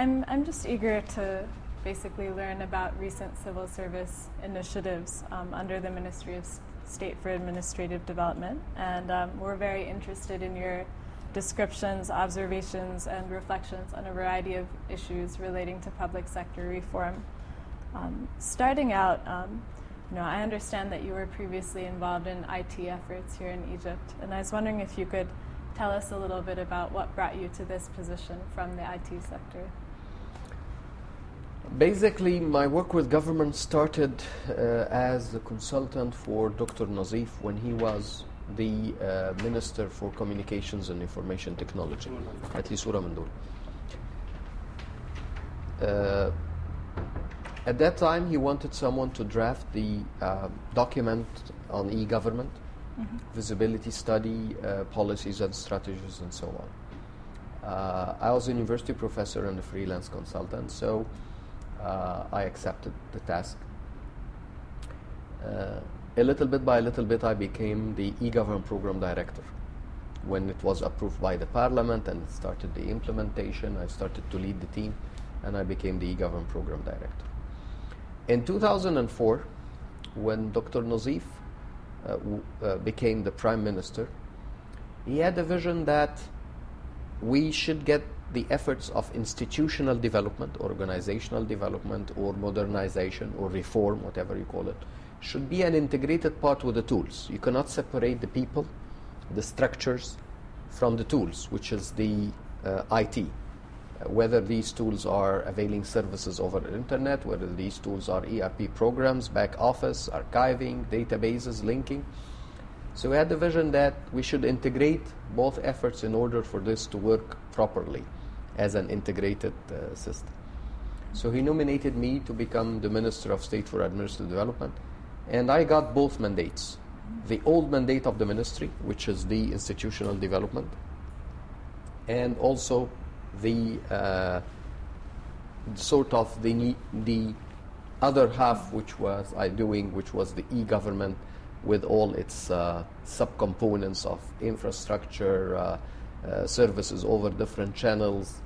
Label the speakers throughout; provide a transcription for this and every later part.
Speaker 1: I'm just eager to basically learn about recent civil service initiatives under the Ministry of State for Administrative Development, and we're very interested in your descriptions, observations, and reflections on a variety of issues relating to public sector reform. Starting out, I understand that you were previously involved in IT efforts here in Egypt, and I was wondering if you could tell us a little bit about what brought you to this position from the IT sector.
Speaker 2: Basically, my work with government started as a consultant for Dr. Nazif when he was the Minister for Communications and Information Technology at Lisura Mandoul. At that time, he wanted someone to draft the document on e-government, visibility study, policies and strategies, and so on. I was a university professor and a freelance consultant, so I accepted the task. A little bit by little bit, I became the e-government program director. When it was approved by the parliament and started the implementation, I started to lead the team, and I became the e-government program director. In 2004, when Dr. Nazif became the prime minister, he had a vision that we should get the efforts of institutional development, organizational development, or modernization, or reform, whatever you call it, should be an integrated part with the tools. You cannot separate the people, the structures, from the tools, which is the IT. Whether these tools are availing services over the internet, whether these tools are ERP programs, back office, archiving, databases, linking. So we had the vision that we should integrate both efforts in order for this to work properly as an integrated system. So he nominated me to become the Minister of State for Administrative Development, and I got both mandates. The old mandate of the ministry, which is the institutional development, and also the sort of the other half, which was which was the e-government with all its subcomponents of infrastructure, services over different channels,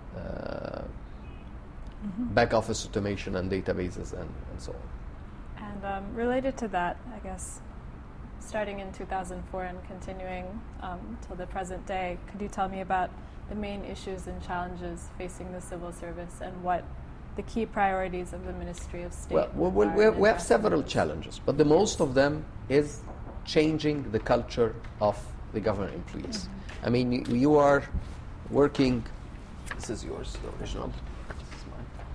Speaker 2: back office automation and databases, and so on.
Speaker 1: And related to that, I guess, starting in 2004 and continuing till the present day, could you tell me about the main issues and challenges facing the civil service and what the key priorities of the Ministry of State
Speaker 2: we have several challenges, but the most of them is changing the culture of the government employees. I mean, you are working. This is yours, the original. This is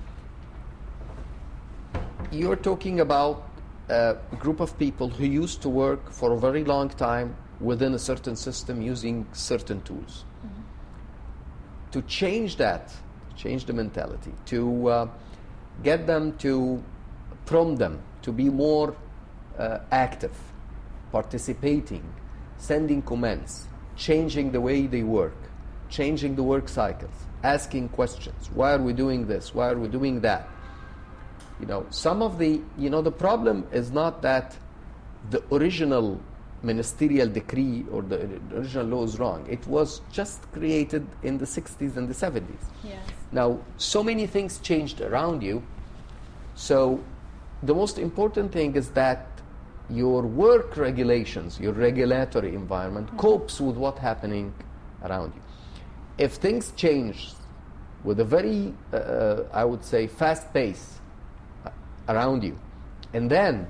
Speaker 2: mine. You're talking about a group of people who used to work for a very long time within a certain system using certain tools. To change that, change the mentality, to get them to prompt them to be more active, participating, sending comments, changing the way they work, changing the work cycles, asking questions. Why are we doing this? Why are we doing that? Some of the problem is not that the original ministerial decree or the original law is wrong. It was just created in the 60s and the 70s.
Speaker 1: Yes.
Speaker 2: Now, so many things changed around you. So the most important thing is that your work regulations, your regulatory environment copes with what's happening around you. If things change with a very, I would say, fast pace around you, and then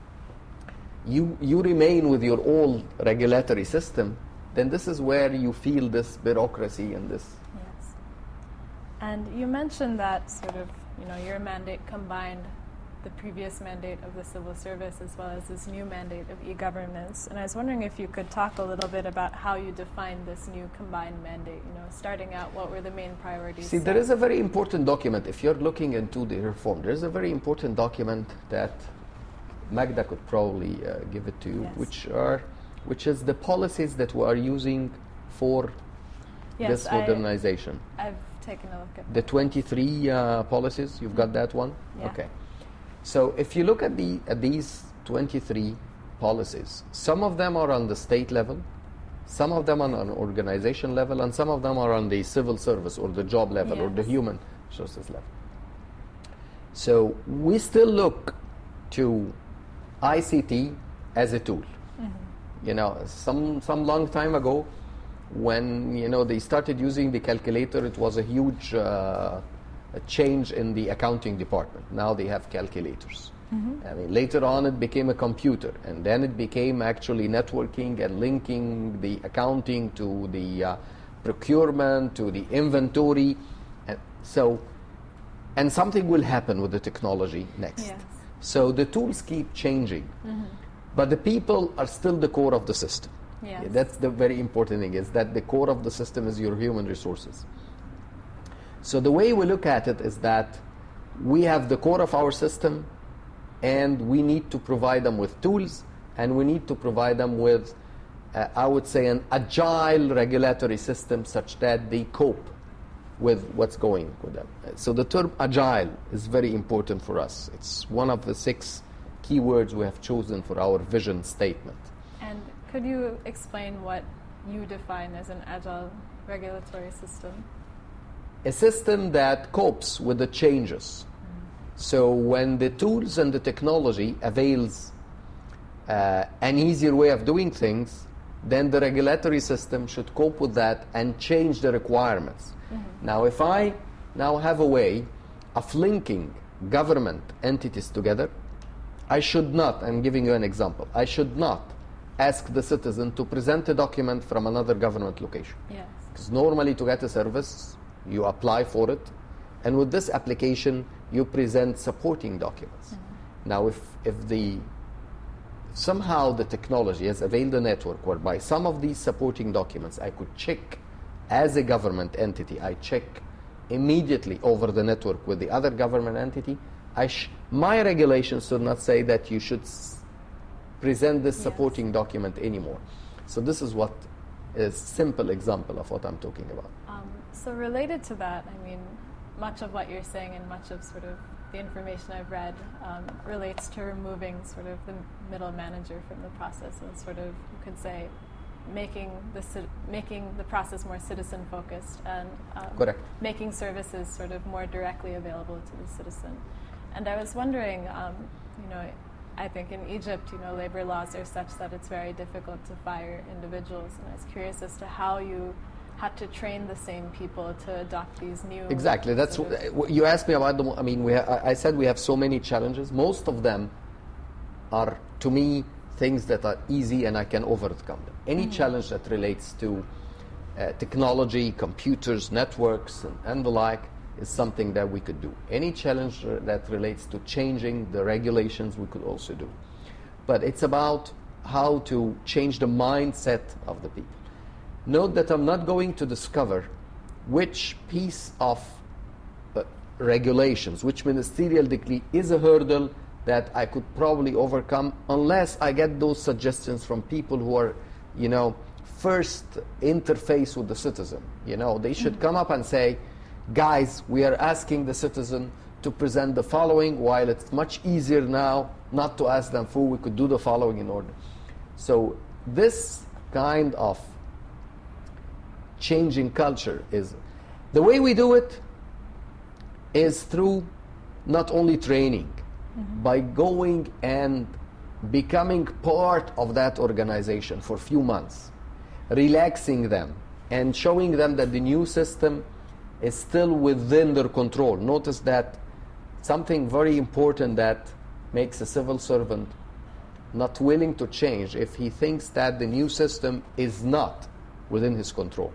Speaker 2: you remain with your old regulatory system, then this is where you feel this bureaucracy and this.
Speaker 1: Yes. And you mentioned that sort of, your mandate combined the previous mandate of the civil service as well as this new mandate of e-governance. And I was wondering if you could talk a little bit about how you defined this new combined mandate, starting out, what were the main priorities?
Speaker 2: See, there is a very important document. If you're looking into the reform, there's a very important document that Magda could probably give it to you,
Speaker 1: yes.
Speaker 2: which is the policies that we are using for this modernization.
Speaker 1: I've taken a look at
Speaker 2: the 23 policies. You've got that one?
Speaker 1: Yeah.
Speaker 2: Okay. So if you look at these 23 policies, some of them are on the state level, some of them are on an organization level, and some of them are on the civil service or the job level,
Speaker 1: yes.
Speaker 2: or the human resources level. So we still look to ICT as a tool. You know, some long time ago, when they started using the calculator, it was a huge a change in the accounting department. Now they have calculators. I mean, later on it became a computer, and then it became actually networking and linking the accounting to the procurement, to the inventory. And something will happen with the technology next.
Speaker 1: Yes.
Speaker 2: So the tools keep changing, but the people are still the core of the system.
Speaker 1: Yes.
Speaker 2: That's the very important thing, is that the core of the system is your human resources. So the way we look at it is that we have the core of our system, and we need to provide them with tools, and we need to provide them with, I would say, an agile regulatory system such that they cope with what's going with them. So the term agile is very important for us. It's one of the 6 keywords we have chosen for our vision statement.
Speaker 1: And could you explain what you define as an agile regulatory system?
Speaker 2: A system that copes with the changes. So when the tools and the technology avails an easier way of doing things, then the regulatory system should cope with that and change the requirements. Now, if I now have a way of linking government entities together, I should not, I'm giving you an example, I should not ask the citizen to present a document from another government location.
Speaker 1: Yes.
Speaker 2: Because normally to get a service, you apply for it, and with this application, you present supporting documents. Now, if somehow the technology has availed a network whereby some of these supporting documents I could check as a government entity, I check immediately over the network with the other government entity, my regulations should not say that you should present this supporting document anymore. So this is what is simple example of what I'm talking about.
Speaker 1: So related to that, I mean, much of what you're saying and much of sort of the information I've read relates to removing sort of the middle manager from the process and sort of, you could say, making the process more citizen focused and
Speaker 2: Correct.
Speaker 1: making services sort of more directly available to the citizen. And I was wondering, I think in Egypt, labor laws are such that it's very difficult to fire individuals, and I was curious as to how you had to train the same people to adopt these new...
Speaker 2: Exactly. That's what you asked me about. I said we have so many challenges. Most of them are, to me, things that are easy and I can overcome them. Any challenge that relates to technology, computers, networks, and the like is something that we could do. Any challenge that relates to changing the regulations, we could also do. But it's about how to change the mindset of the people. Note that I'm not going to discover which piece of regulations, which ministerial decree is a hurdle that I could probably overcome unless I get those suggestions from people who are, first interface with the citizen. They should come up and say, guys, we are asking the citizen to present the following, while it's much easier now not to ask them for, we could do the following in order. So this kind of changing culture is, the way we do it is through not only training, by going and becoming part of that organization for a few months, relaxing them and showing them that the new system is still within their control. Notice that something very important that makes a civil servant not willing to change if he thinks that the new system is not within his control.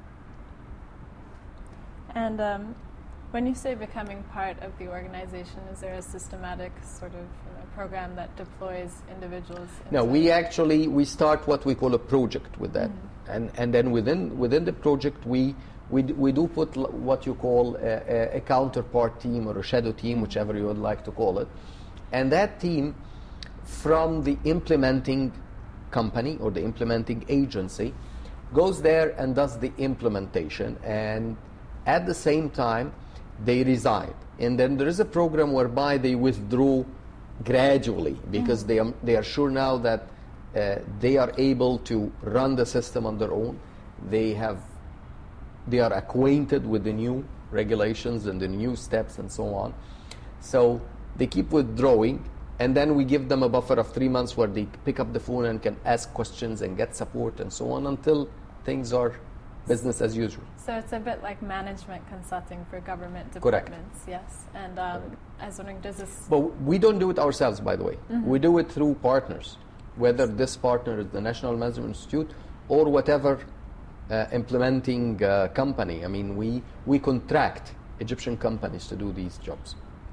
Speaker 1: And when you say becoming part of the organization, is there a systematic sort of program that deploys individuals?
Speaker 2: No, we start what we call a project with that, and then within the project we do put what you call a counterpart team or a shadow team, whichever you would like to call it, and that team from the implementing company or the implementing agency goes there and does the implementation, and at the same time they reside. And then there is a program whereby they withdraw gradually because they are sure now that they are able to run the system on their own. They are acquainted with the new regulations and the new steps and so on. So they keep withdrawing, and then we give them a buffer of 3 months where they pick up the phone and can ask questions and get support and so on until things are business as usual.
Speaker 1: So it's a bit like management consulting for government
Speaker 2: Correct.
Speaker 1: departments, yes. And I was wondering, does this...
Speaker 2: But we don't do it ourselves, by the way.
Speaker 1: Mm-hmm.
Speaker 2: We do it through partners, whether this partner is the National Management Institute or whatever implementing company. I mean, we contract Egyptian companies to do these jobs.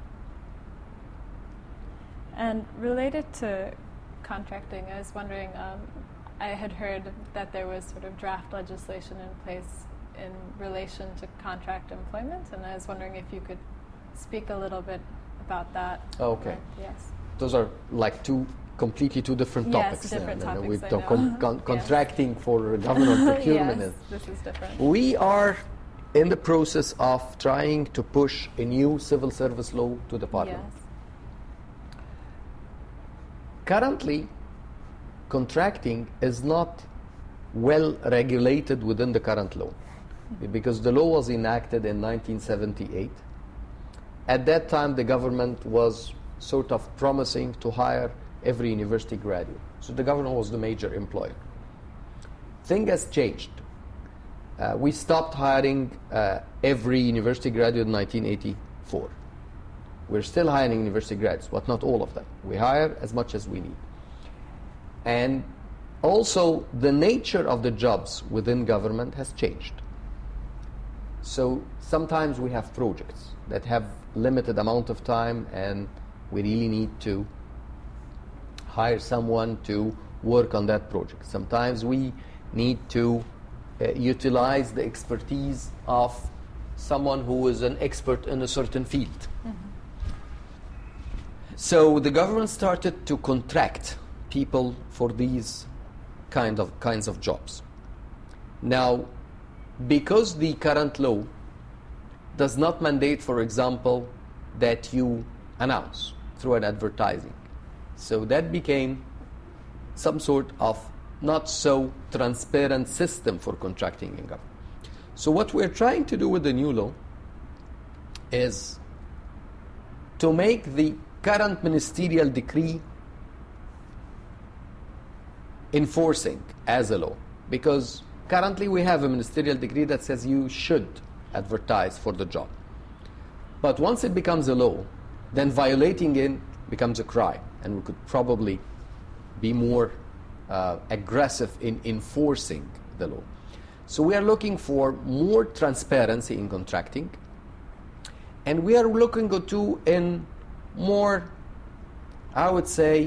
Speaker 1: And related to contracting, I was wondering, I had heard that there was sort of draft legislation in place in relation to contract employment, and I was wondering if you could speak a little bit about that.
Speaker 2: Okay.
Speaker 1: Yes.
Speaker 2: Those are like completely two different topics.
Speaker 1: Yes, different topics,
Speaker 2: With
Speaker 1: I
Speaker 2: the
Speaker 1: know.
Speaker 2: contracting for government procurement.
Speaker 1: Yes, this is different.
Speaker 2: We are in the process of trying to push a new civil service law to the parliament.
Speaker 1: Yes.
Speaker 2: Currently, contracting is not well regulated within the current law because the law was enacted in 1978. At that time, the government was sort of promising to hire every university graduate. So the government was the major employer. Thing has changed. We stopped hiring every university graduate in 1984. We're still hiring university graduates, but not all of them. We hire as much as we need. And also, the nature of the jobs within government has changed. So sometimes we have projects that have limited amount of time, and we really need to hire someone to work on that project. Sometimes we need to utilize the expertise of someone who is an expert in a certain field. Mm-hmm. So the government started to contract people for these kinds of jobs. Now, because the current law does not mandate, for example, that you announce through an advertising, so that became some sort of not so transparent system for contracting in government. So what we're trying to do with the new law is to make the current ministerial decree enforcing as a law, because currently we have a ministerial decree that says you should advertise for the job. But once it becomes a law, then violating it becomes a crime, and we could probably be more aggressive in enforcing the law. So we are looking for more transparency in contracting, and we are looking to in more, I would say,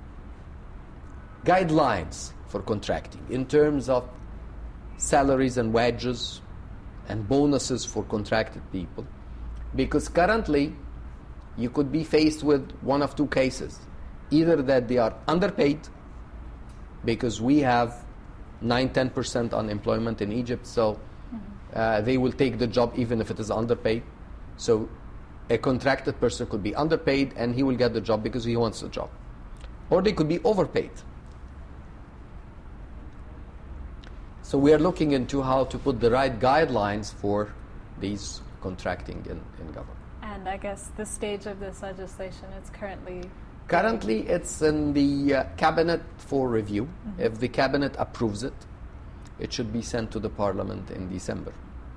Speaker 2: guidelines for contracting in terms of salaries and wages and bonuses for contracted people. Because currently, you could be faced with one of two cases. Either that they are underpaid, because we have 9-10% unemployment in Egypt, so they will take the job even if it is underpaid. So a contracted person could be underpaid and he will get the job because he wants the job. Or they could be overpaid. So we are looking into how to put the right guidelines for these contracting in government.
Speaker 1: And I guess the stage of this legislation is currently...
Speaker 2: Currently, it's in the cabinet for review. Mm-hmm. If the cabinet approves it, it should be sent to the parliament in December.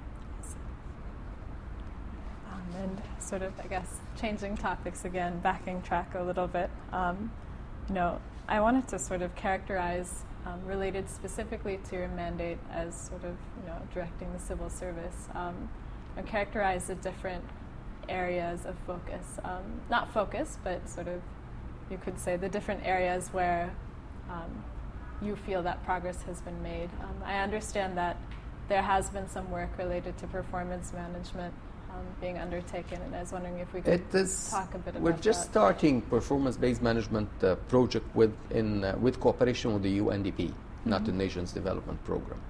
Speaker 1: And sort of, I guess, changing topics again, backing track a little bit. I wanted to sort of characterize, related specifically to your mandate as sort of, directing the civil service, and characterize the different areas of focus. Not focus, but sort of, you could say, the different areas where you feel that progress has been made. I understand that there has been some work related to performance management being undertaken, and I was wondering if we could talk a bit about that.
Speaker 2: We're just starting performance-based management project with cooperation with the UNDP, mm-hmm. United Nations Development Program.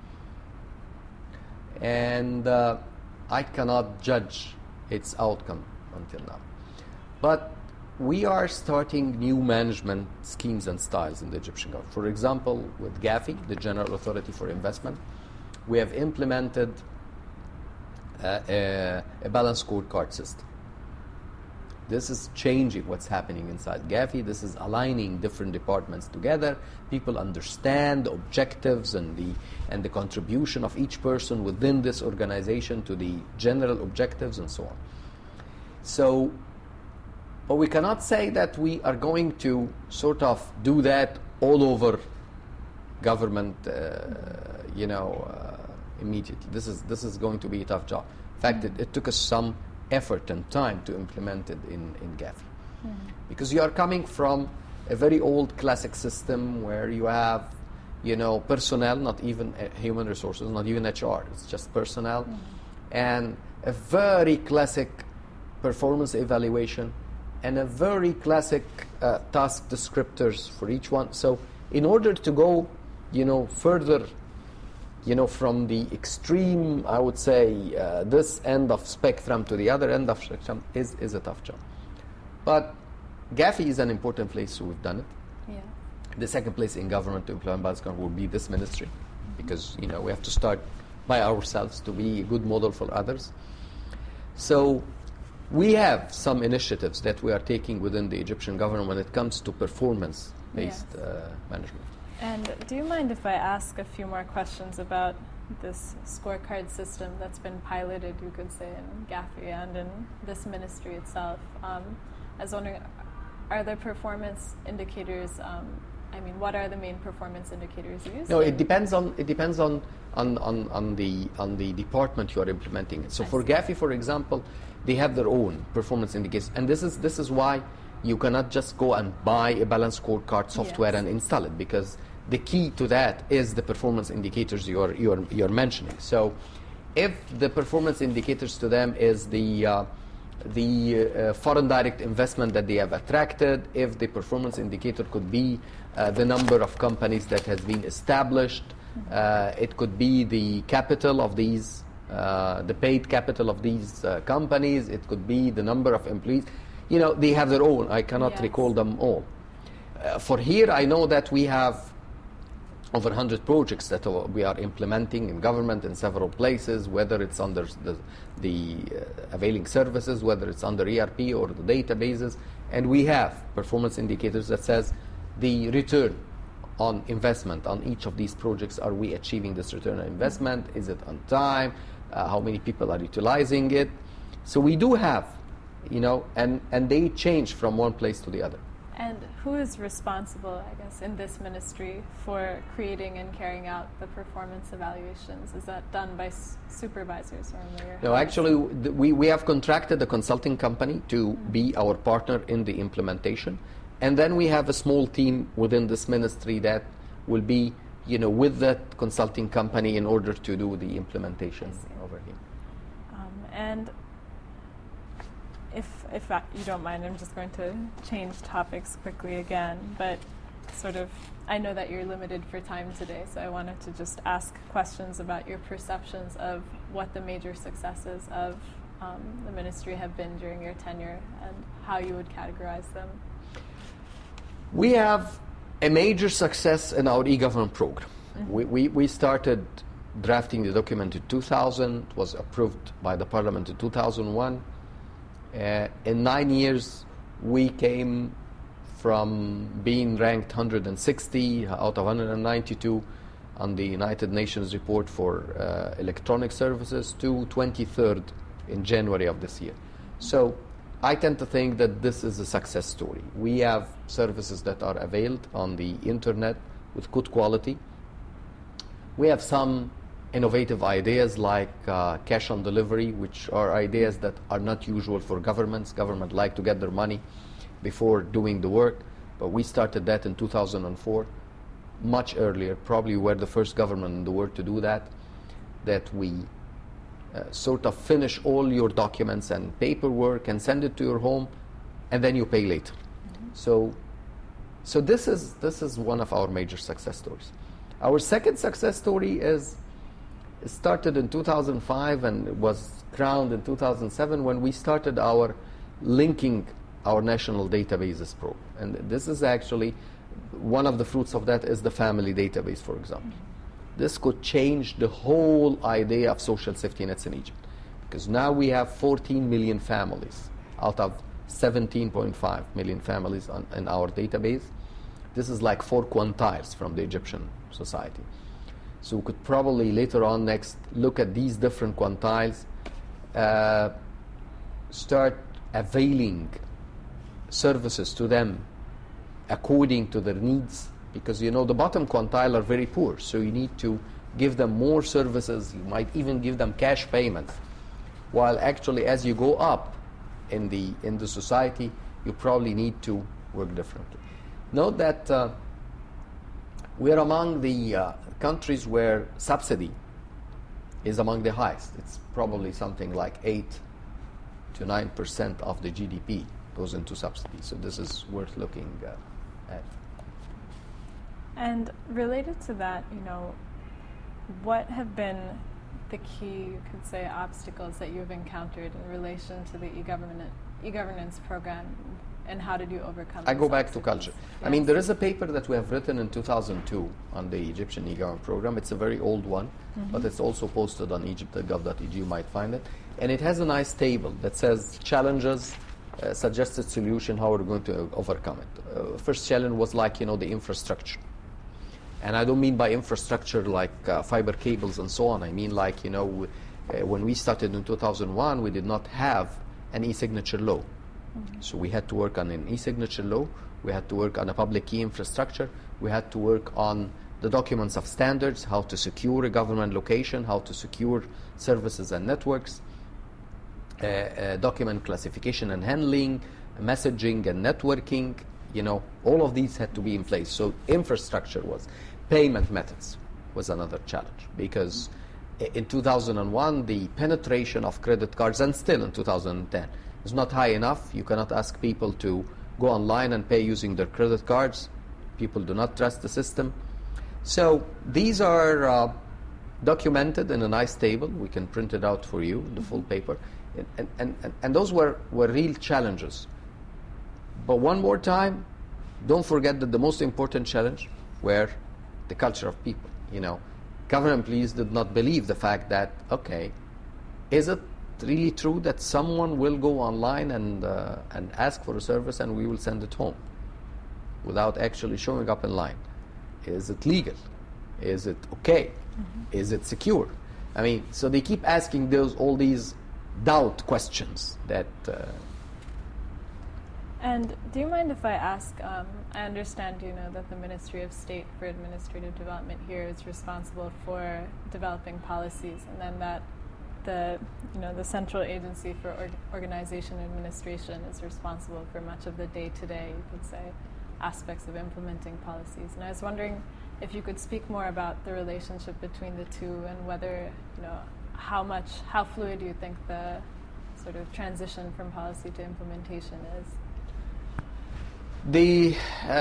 Speaker 2: And I cannot judge its outcome until now. But we are starting new management schemes and styles in the Egyptian government. For example, with GAFI, the General Authority for Investment, we have implemented a balanced scorecard system. This is changing what's happening inside Gafi. This is aligning different departments together. People understand the objectives and the contribution of each person within this organization to the general objectives and so on. So, but we cannot say that we are going to sort of do that all over government, immediately. This is going to be a tough job. In fact, it took us some effort and time to implement it in Gafi. Because you are coming from a very old classic system where you have, personnel, not even human resources, not even HR, it's just personnel, and a very classic performance evaluation and a very classic task descriptors for each one. So in order to go, further, from the extreme, I would say, this end of spectrum to the other end of spectrum is a tough job. But Gafi is an important place, so we've done it.
Speaker 1: Yeah.
Speaker 2: The second place in government to implement balanced scorecard will be this ministry, because, we have to start by ourselves to be a good model for others. So we have some initiatives that we are taking within the Egyptian government when it comes to performance-based management.
Speaker 1: And do you mind if I ask a few more questions about this scorecard system that's been piloted, you could say, in Gafi and in this ministry itself? I was wondering, are there performance indicators? What are the main performance indicators used?
Speaker 2: No, it depends on the department you are implementing it. So for Gafi, for example, they have their own performance indicators, and this is why you cannot just go and buy a balanced scorecard software and install it, because the key to that is the performance indicators you're mentioning. So if the performance indicators to them is the foreign direct investment that they have attracted, if the performance indicator could be the number of companies that has been established, it could be the capital of these, the paid capital of these companies, it could be the number of employees. They have their own. I cannot recall them all. For here, I know that we have over 100 projects that we are implementing in government in several places, whether it's under the availing services, whether it's under ERP or the databases, and we have performance indicators that says the return on investment on each of these projects. Are we achieving this return on investment? Is it on time? How many people are utilizing it? So we do have, and they change from one place to the other.
Speaker 1: And who is responsible, I guess, in this ministry for creating and carrying out the performance evaluations? Is that done by supervisors or only?
Speaker 2: No, actually, we have contracted a consulting company to be our partner in the implementation. And then we have a small team within this ministry that will be, with that consulting company in order to do the implementation over here.
Speaker 1: And if you don't mind, I'm just going to change topics quickly again, but I know that you're limited for time today, so I wanted to just ask questions about your perceptions of what the major successes of the ministry have been during your tenure and how you would categorize them.
Speaker 2: We have a major success in our e-government program. We started drafting the document in 2000, it was approved by the Parliament in 2001. In 9 years, we came from being ranked 160 out of 192 on the United Nations report for electronic services to 23rd in January of this year. So I tend to think that this is a success story. We have services that are availed on the internet with good quality. We have some innovative ideas like cash on delivery, which are ideas that are not usual for governments. Government like to get their money before doing the work, but we started that in 2004, much earlier. Probably we're the first government in the world to do that we sort of finish all your documents and paperwork and send it to your home, and then you pay later. So this is one of our major success stories. Our second success story started in 2005 and was crowned in 2007 when we started our linking our national databases program. And this is actually one of the fruits of that is the family database, for example. This could change the whole idea of social safety nets in Egypt. Because now we have 14 million families out of 17.5 million families in our database. This is like 4 quintiles from the Egyptian society. So we could probably later on next look at these different quintiles, start availing services to them according to their needs, because you know the bottom quintile are very poor, so you need to give them more services. You might even give them cash payments, while actually as you go up in the society, you probably need to work differently. Note that we are among the countries where subsidy is among the highest. It's probably something like 8 to 9% of the GDP goes into subsidy. So this is worth looking at.
Speaker 1: And related to that, you know, what have been the key, you could say, obstacles that you've encountered in relation to the e-governance program, and how did you overcome
Speaker 2: I
Speaker 1: those
Speaker 2: go back to
Speaker 1: obstacles?
Speaker 2: culture.
Speaker 1: Yes.
Speaker 2: I mean, there is a paper that we have written in 2002 on the Egyptian e-government program. It's a very old one, but it's also posted on egypt.gov.eg. You might find it. And it has a nice table that says challenges, suggested solution, how we're going to overcome it. First challenge was like, you know, the infrastructure. And I don't mean by infrastructure like fiber cables and so on. I mean like, you know, when we started in 2001, we did not have an e-signature law. So we had to work on an e-signature law. We had to work on a public key infrastructure. We had to work on the documents of standards, how to secure a government location, how to secure services and networks, document classification and handling, messaging and networking. You know, all of these had to be in place. So infrastructure was. Payment methods was another challenge, because in 2001 the penetration of credit cards, and still in 2010, is not high enough. You cannot ask people to go online and pay using their credit cards. People do not trust the system. So these are documented in a nice table. We can print it out for you, the full paper. And those were real challenges. But one more time, don't forget that the most important challenge were the culture of people. You know, government employees did not believe the fact that, okay, is it really true that someone will go online and ask for a service and we will send it home without actually showing up in line? Is it legal? Is it okay? Is it secure? I mean, so they keep asking all these doubt questions that.
Speaker 1: And do you mind if I ask, I understand, you know, that the Ministry of State for Administrative Development here is responsible for developing policies, and then that the Central Agency for Organization and Administration is responsible for much of the day-to-day, you could say, aspects of implementing policies. And I was wondering if you could speak more about the relationship between the two, and whether, you know, how fluid do you think the sort of transition from policy to implementation is?
Speaker 2: The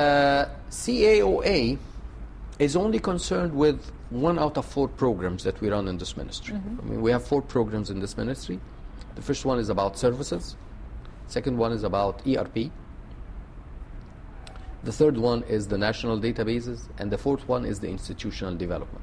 Speaker 2: CAOA is only concerned with 1 out of 4 programs that we run in this ministry. I mean, we have 4 programs in this ministry. The first one is about services. Second one is about ERP. The third one is the national databases. And the fourth one is the institutional development.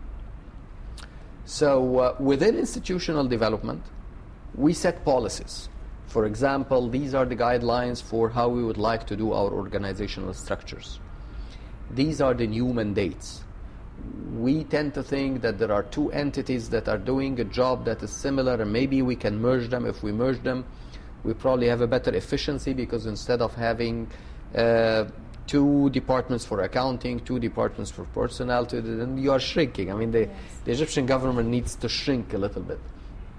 Speaker 2: So within institutional development, we set policies. For example, these are the guidelines for how we would like to do our organizational structures. These are the new mandates. We tend to think that there are 2 entities that are doing a job that is similar, and maybe we can merge them. If we merge them, we probably have a better efficiency, because instead of having 2 departments for accounting, 2 departments for personnel, then you are shrinking. I mean, the Egyptian government needs to shrink a little bit.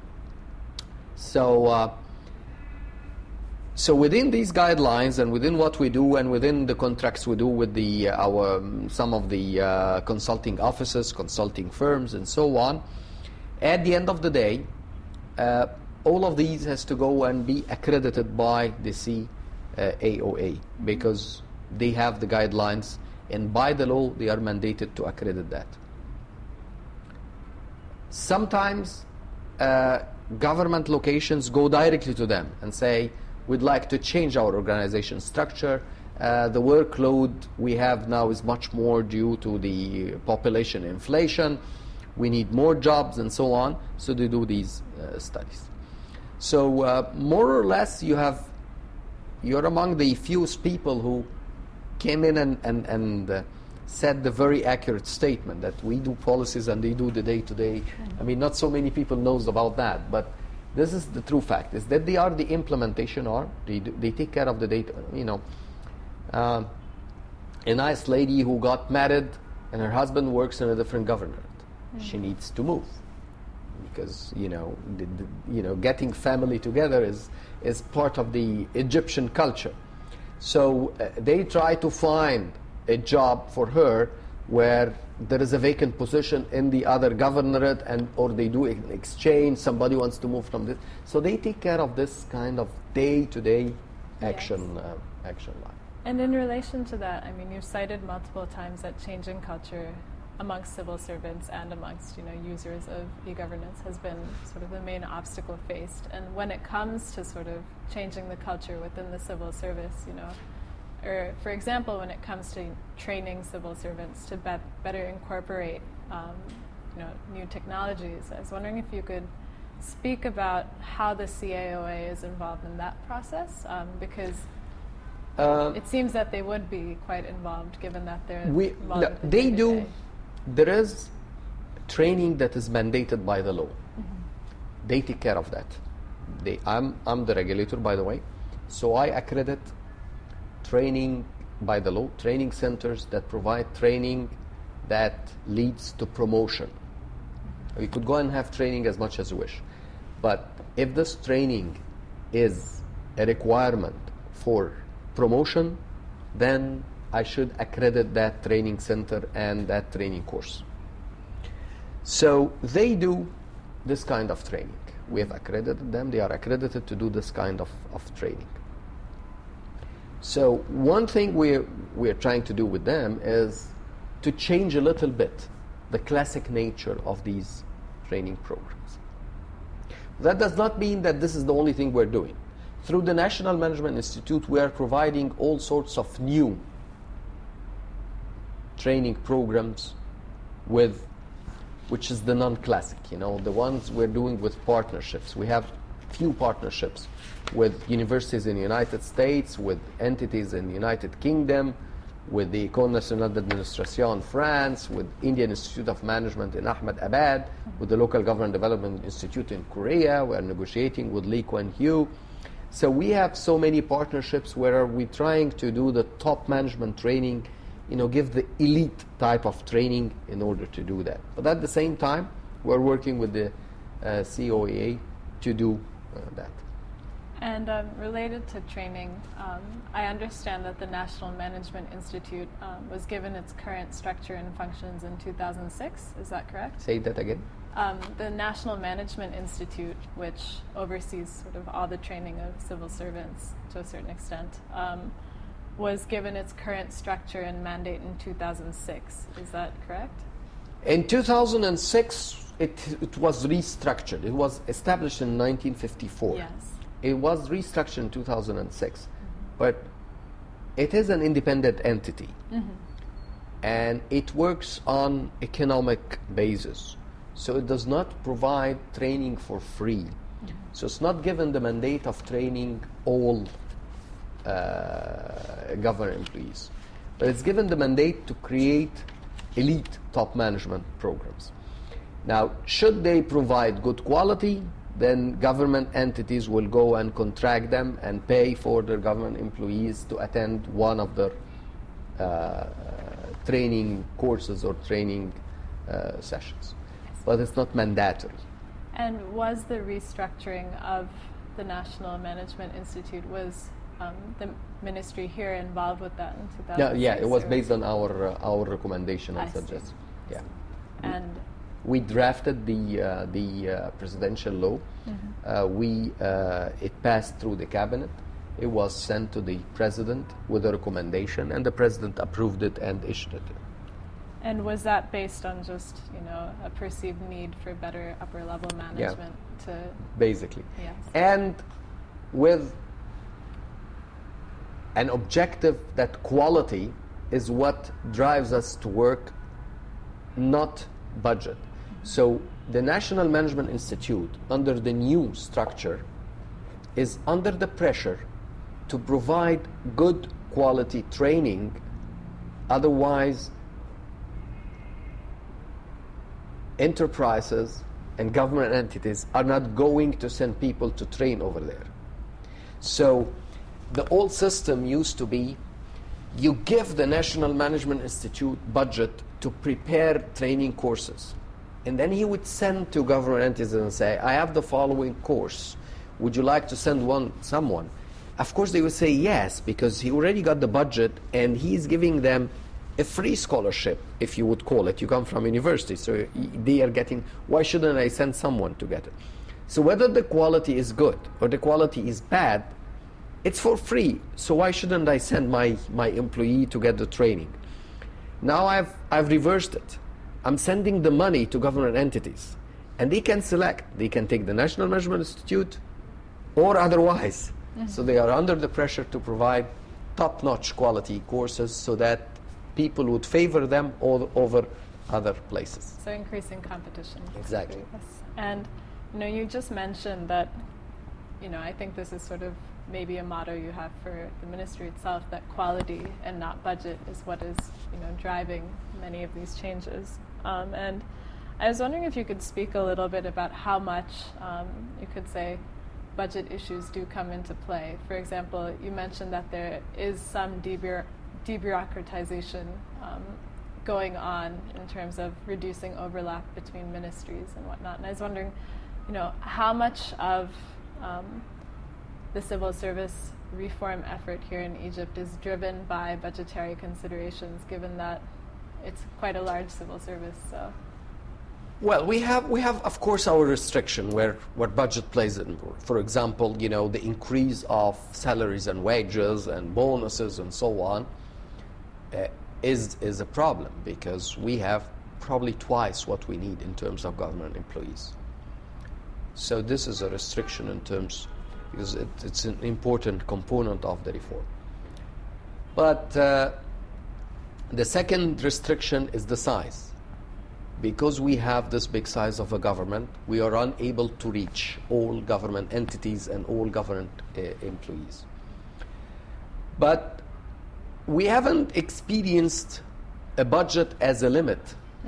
Speaker 2: So within these guidelines, and within what we do, and within the contracts we do with some of the consulting offices, consulting firms, and so on, at the end of the day, all of these has to go and be accredited by the CAOA, because they have the guidelines, and by the law they are mandated to accredit that. Sometimes government locations go directly to them and say, we'd like to change our organization structure. The workload we have now is much more due to the population inflation. we need more jobs, and so on. So they do these studies. So more or less, you're among the few people who came in and said the very accurate statement that we do policies and they do the day-to-day. I mean, not so many people knows about that, but this is the true fact, is that they are the implementation arm. They take care of the data. You know, a nice lady who got married and her husband works in a different government. She needs to move because, you know, getting family together is part of the Egyptian culture. So they try to find a job for her where there is a vacant position in the other governorate, or they do an exchange, somebody wants to move from this. So they take care of this kind of day-to-day action line.
Speaker 1: And in relation to that, I mean, you've cited multiple times that changing culture amongst civil servants and amongst, you know, users of e-governance has been sort of the main obstacle faced. And when it comes to sort of changing the culture within the civil service, you know, or for example, when it comes to training civil servants to better incorporate, you know, new technologies, I was wondering if you could speak about how the CAOA is involved in that process, because it seems that they would be quite involved, given that they're involved with the
Speaker 2: they do.
Speaker 1: day-to-day.
Speaker 2: There is training that is mandated by the law. They take care of that. I'm the regulator, by the way, so I accredit training by the law, training centers that provide training that leads to promotion. You could go and have training as much as you wish, but if this training is a requirement for promotion, then I should accredit that training center and that training course. So they do this kind of training. We have accredited them. They are accredited to do this kind of training. So one thing we're trying to do with them is to change a little bit the classic nature of these training programs. That does not mean that this is the only thing we're doing. Through the National Management Institute, we are providing all sorts of new training programs which is the non-classic, you know, the ones we're doing with partnerships. We have few partnerships with universities in the United States, with entities in the United Kingdom, with the École Nationale d'Administration France, with Indian Institute of Management in Ahmedabad, with the Local Government Development Institute in Korea. We are negotiating with Lee Kuan Yew. So we have so many partnerships where we're trying to do the top management training, you know, give the elite type of training in order to do that. But at the same time, we're working with the CAOA to do that.
Speaker 1: And related to training, I understand that the National Management Institute was given its current structure and functions in 2006. Is that correct?
Speaker 2: Say that again.
Speaker 1: The National Management Institute, which oversees sort of all the training of civil servants to a certain extent, was given its current structure and mandate in 2006. Is that correct?
Speaker 2: In 2006, it was restructured. It was established in 1954.
Speaker 1: Yes.
Speaker 2: It was restructured in 2006, but it is an independent entity, and it works on economic basis. So it does not provide training for free. So it's not given the mandate of training all government employees, but it's given the mandate to create elite top management programs. Now, should they provide good quality, then government entities will go and contract them and pay for their government employees to attend one of their training courses or training sessions. But it's not mandatory.
Speaker 1: And was the restructuring of the National Management Institute, was the ministry here involved with that in 2006?
Speaker 2: Yeah, it was based on our recommendation and suggestion. Yeah.
Speaker 1: And
Speaker 2: we drafted the presidential law. It passed through the cabinet. It was sent to the president with a recommendation, and the president approved it and issued it.
Speaker 1: And was that based on just, you know, a perceived need for better upper level management?
Speaker 2: Basically.
Speaker 1: Yes.
Speaker 2: And with an objective that quality is what drives us to work, not budget. So the National Management Institute, under the new structure, is under the pressure to provide good quality training. Otherwise, enterprises and government entities are not going to send people to train over there. So the old system used to be, you give the National Management Institute budget to prepare training courses. And then he would send to government entities and say, I have the following course. Would you like to send someone? Of course they would say yes, because he already got the budget and he's giving them a free scholarship, if you would call it. You come from university, so they are getting, why shouldn't I send someone to get it? So whether the quality is good or the quality is bad, it's for free. So why shouldn't I send my employee to get the training? Now I've reversed it. I'm sending the money to government entities, and they can select. They can take the National Management Institute or otherwise. Mm-hmm. So they are under the pressure to provide top-notch quality courses so that people would favor them over other places.
Speaker 1: So increasing competition.
Speaker 2: Exactly.
Speaker 1: Yes. And you just mentioned that, I think this is sort of maybe a motto you have for the ministry itself, that quality and not budget is what is, driving many of these changes. And I was wondering if you could speak a little bit about how much, you could say, budget issues do come into play. For example, you mentioned that there is some debureaucratization going on in terms of reducing overlap between ministries and whatnot. And I was wondering, how much of the civil service reform effort here in Egypt is driven by budgetary considerations, given that it's quite a large civil service. So,
Speaker 2: well, we have of course our restriction where budget plays in. For example, the increase of salaries and wages and bonuses and so on is a problem, because we have probably twice what we need in terms of government employees. So this is a restriction in terms, because it's an important component of the reform. But the second restriction is the size. Because we have this big size of a government, we are unable to reach all government entities and all government employees. But we haven't experienced a budget as a limit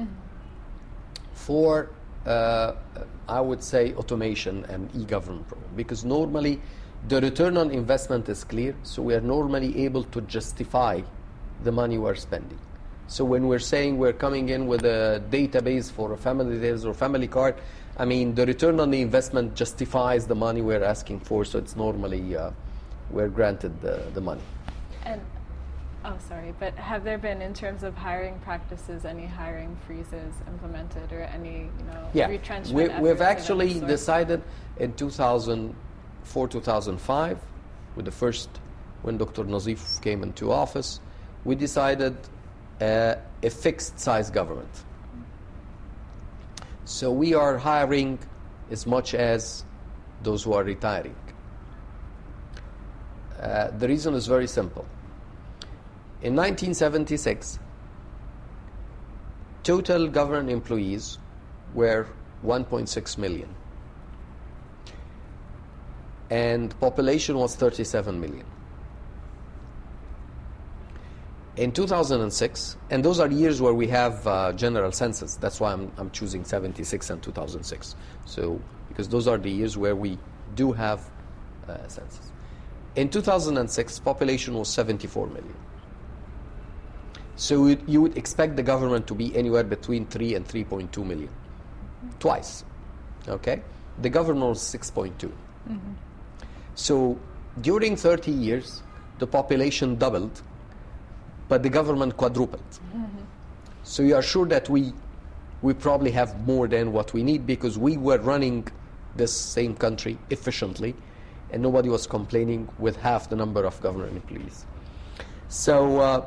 Speaker 2: for, I would say, automation and e-government program, because normally the return on investment is clear, so we are normally able to justify the money we're spending. So when we're saying we're coming in with a database for a family database or family card, I mean, the return on the investment justifies the money we're asking for, so it's normally we're granted the money.
Speaker 1: And but have there been, in terms of hiring practices, any hiring freezes implemented or any, retrenchment efforts?
Speaker 2: We've actually decided in 2004-2005, with the first, when Dr. Nazif came into office, we decided a fixed size government. So we are hiring as much as those who are retiring. The reason is very simple. In 1976, total government employees were 1.6 million. And population was 37 million. In 2006, and those are years where we have general census. That's why I'm choosing 76 and 2006. So, because those are the years where we do have census. In 2006, population was 74 million. So you would expect the government to be anywhere between 3 and 3.2 million. Twice. Okay? The government was 6.2. Mm-hmm. So during 30 years, the population doubled, but the government quadrupled. Mm-hmm. So you are sure that we probably have more than what we need, because we were running this same country efficiently, and nobody was complaining with half the number of government employees. So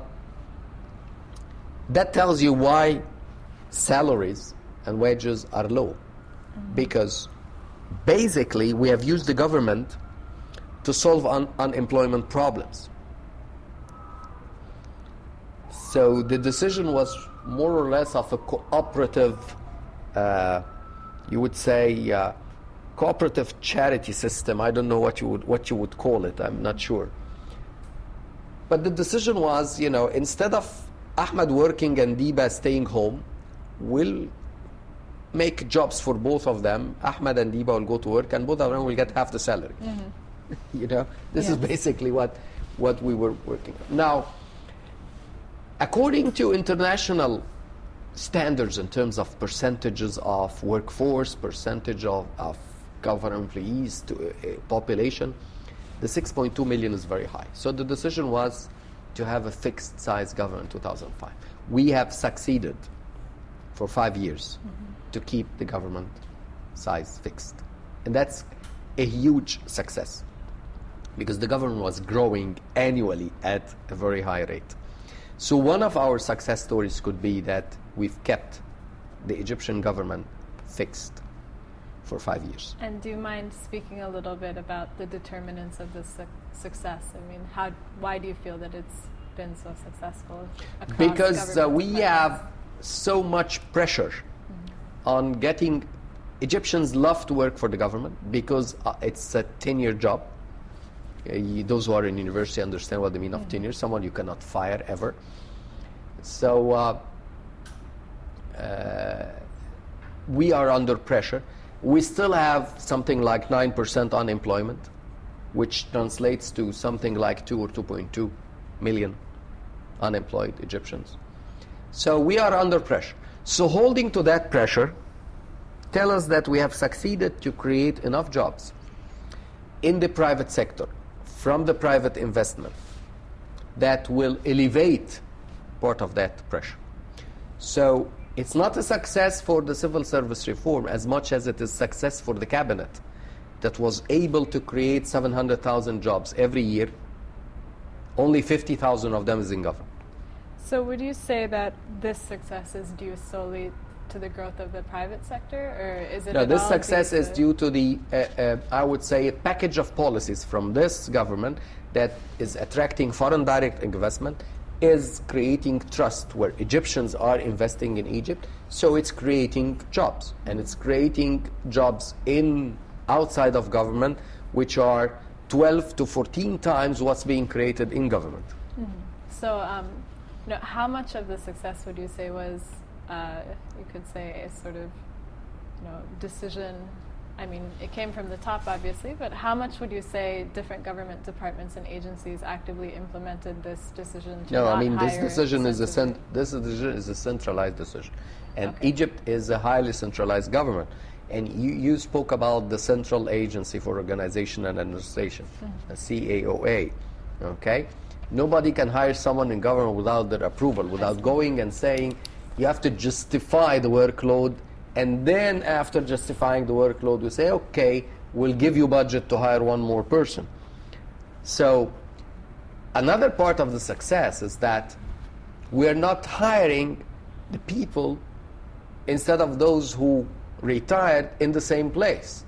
Speaker 2: that tells you why salaries and wages are low. Mm-hmm. Because basically we have used the government to solve unemployment problems. So the decision was more or less of a cooperative you would say, cooperative charity system. I don't know what you would call it. I'm not sure. But the decision was, instead of Ahmed working and Diba staying home, we'll make jobs for both of them. Ahmed and Diba will go to work, and both of them will get half the salary. This is basically what we were working on. Now, according to international standards in terms of percentages of workforce, percentage of government employees to population, the 6.2 million is very high. So the decision was to have a fixed size government in 2005. We have succeeded for 5 years to keep the government size fixed. And that's a huge success because the government was growing annually at a very high rate. So one of our success stories could be that we've kept the Egyptian government fixed for 5 years.
Speaker 1: And do you mind speaking a little bit about the determinants of this success? I mean, why do you feel that it's been so successful across
Speaker 2: because we have so much pressure on getting. Egyptians love to work for the government because it's a 10-year job. Those who are in university understand what the meaning of tenure. Someone you cannot fire ever. So we are under pressure. We still have something like 9% unemployment, which translates to something like 2 or 2.2 million unemployed Egyptians. So we are under pressure. So holding to that pressure, tell us that we have succeeded to create enough jobs in the private sector from the private investment that will elevate part of that pressure. So it's not a success for the civil service reform as much as it is success for the cabinet that was able to create 700,000 jobs every year. Only 50,000 of them is in government.
Speaker 1: So would you say that this success is due solely to the growth of the private sector, or is it?
Speaker 2: No, this success is due to the, I would say, a package of policies from this government that is attracting foreign direct investment, is creating trust where Egyptians are investing in Egypt. So it's creating jobs, and it's creating jobs outside of government, which are 12 to 14 times what's being created in government.
Speaker 1: So how much of the success would you say was, you could say, a sort of decision? I mean, it came from the top, obviously, but how much would you say different government departments and agencies actively implemented this decision to not hire?
Speaker 2: This decision is a centralized decision. And Egypt is a highly centralized government. And you spoke about the Central Agency for Organization and Administration, the CAOA, okay? Nobody can hire someone in government without their approval, without going and saying, you have to justify the workload, and then after justifying the workload, we say, okay, we'll give you budget to hire one more person. So another part of the success is that we're not hiring the people instead of those who retired in the same place.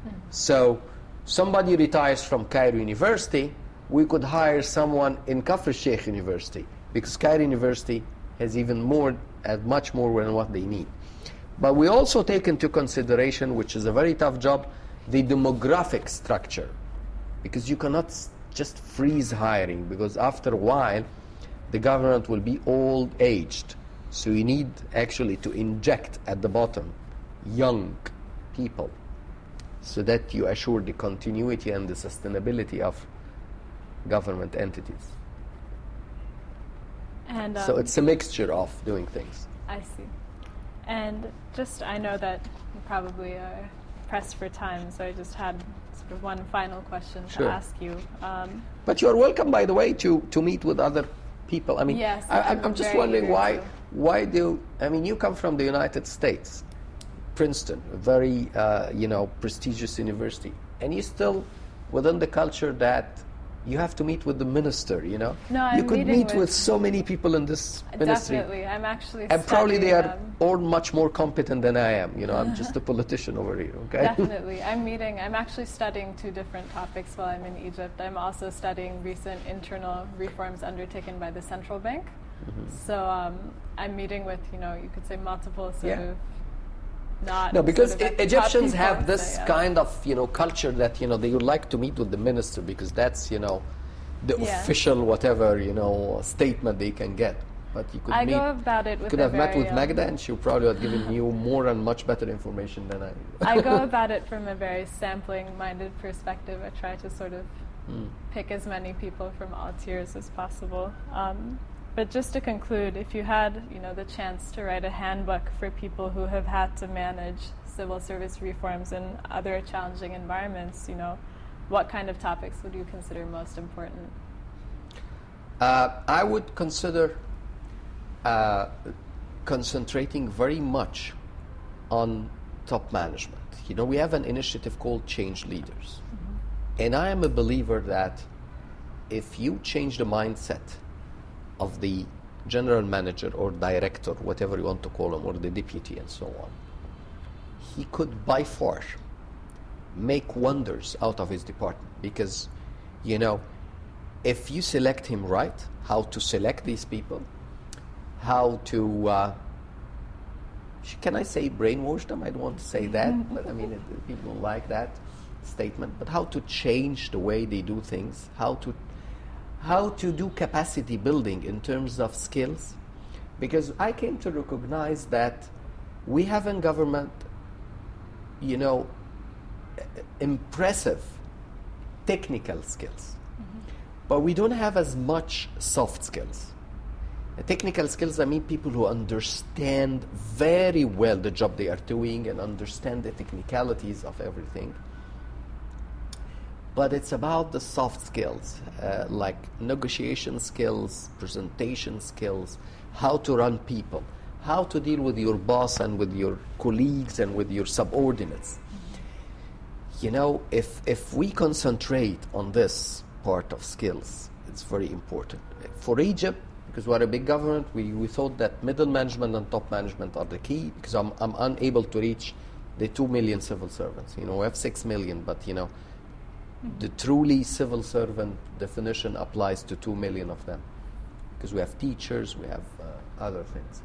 Speaker 2: So somebody retires from Cairo University, we could hire someone in Kafr Sheikh University, because Cairo University has much more than what they need. But we also take into consideration, which is a very tough job, the demographic structure, because you cannot just freeze hiring, because after a while the government will be old-aged. So you need actually to inject at the bottom young people so that you assure the continuity and the sustainability of government entities.
Speaker 1: And
Speaker 2: so it's a mixture of doing things.
Speaker 1: I see. And I know that you probably are pressed for time, so I just had sort of one final question to ask you.
Speaker 2: But you're welcome, by the way, to meet with other people. I mean,
Speaker 1: yes,
Speaker 2: I'm just wondering why you come from the United States, Princeton, a very prestigious university, and you still within the culture that you have to meet with the minister,
Speaker 1: No,
Speaker 2: you could meet with so many people in this ministry.
Speaker 1: Definitely, I'm actually
Speaker 2: and probably they are all much more competent than I am. I'm just a politician over here, okay?
Speaker 1: Definitely. I'm actually studying 2 different topics while I'm in Egypt. I'm also studying recent internal reforms undertaken by the central bank. So I'm meeting with, you could say multiple sort of not.
Speaker 2: No, because
Speaker 1: sort of at the top
Speaker 2: Egyptians
Speaker 1: people,
Speaker 2: have this
Speaker 1: so, yeah.
Speaker 2: kind of culture that they would like to meet with the minister because that's the
Speaker 1: Yeah.
Speaker 2: official whatever statement they can get. But you could
Speaker 1: I
Speaker 2: meet.
Speaker 1: go about it with
Speaker 2: Could
Speaker 1: a
Speaker 2: have met
Speaker 1: very,
Speaker 2: with Magda, and she probably would have given you more and much better information than I.
Speaker 1: I go about it from a very sampling-minded perspective. I try to sort of pick as many people from all tiers as possible. But just to conclude, if you had, the chance to write a handbook for people who have had to manage civil service reforms in other challenging environments, what kind of topics would you consider most important?
Speaker 2: I would consider concentrating very much on top management. We have an initiative called Change Leaders. And I am a believer that if you change the mindset of the general manager or director, whatever you want to call him, or the deputy and so on, he could by far make wonders out of his department. Because, if you select him right, how to select these people, how to, can I say brainwash them? I don't want to say that, but I mean, people don't like that statement. But how to change the way they do things, how to do capacity building in terms of skills. Because I came to recognize that we have in government, impressive technical skills, but we don't have as much soft skills. Technical skills, I mean people who understand very well the job they are doing and understand the technicalities of everything. But it's about the soft skills, like negotiation skills, presentation skills, how to run people, how to deal with your boss and with your colleagues and with your subordinates. If we concentrate on this part of skills, it's very important. For Egypt, because we're a big government, we thought that middle management and top management are the key, because I'm unable to reach the 2 million civil servants. We have 6 million, but the truly civil servant definition applies to 2 million of them, because we have teachers, we have other things.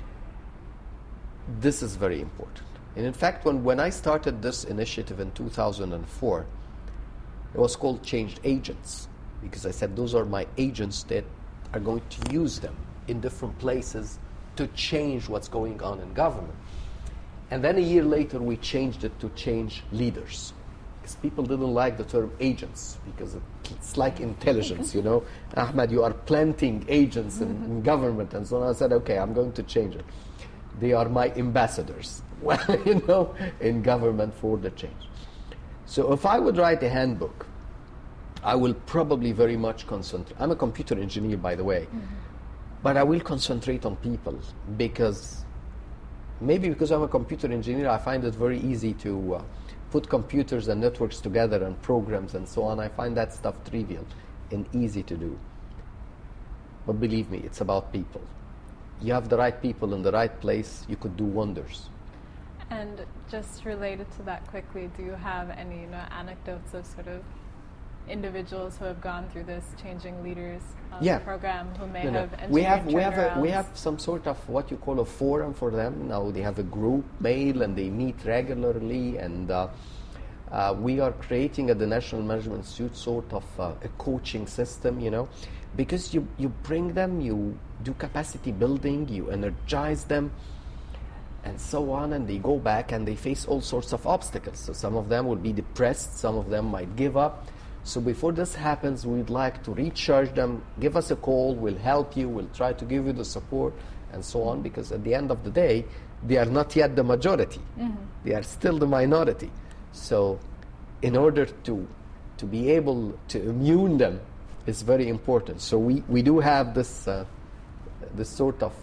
Speaker 2: This is very important. And in fact, when I started this initiative in 2004, it was called Changed Agents, because I said those are my agents that are going to use them in different places to change what's going on in government. And then a year later, we changed it to Change Leaders, because people didn't like the term agents, because it's like intelligence, Ahmed, you are planting agents in government, and so on. I said, okay, I'm going to change it. They are my ambassadors, in government for the change. So if I would write a handbook, I will probably very much concentrate. I'm a computer engineer, by the way, but I will concentrate on people, because I'm a computer engineer, I find it very easy to put computers and networks together and programs and so on. I find that stuff trivial and easy to do. But believe me, it's about people. You have the right people in the right place, you could do wonders.
Speaker 1: And just related to that quickly, do you have any anecdotes of sort of individuals who have gone through this Changing Leaders program who may have engineered
Speaker 2: we have some sort of what you call a forum for them. Now they have a group mail and they meet regularly, and we are creating at the National Management Institute sort of a coaching system, because you bring them, you do capacity building, you energize them, and so on, and they go back and they face all sorts of obstacles. So some of them will be depressed, some of them might give up. So before this happens, we'd like to recharge them. Give us a call, we'll help you, we'll try to give you the support, and so on, because at the end of the day, they are not yet the majority. They are still the minority. So in order to be able to immune them is very important. So we do have this sort of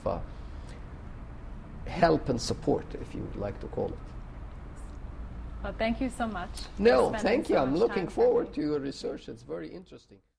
Speaker 2: help and support, if you would like to call it.
Speaker 1: Well, thank you so much.
Speaker 2: No, thank you. I'm looking forward to your research. It's very interesting.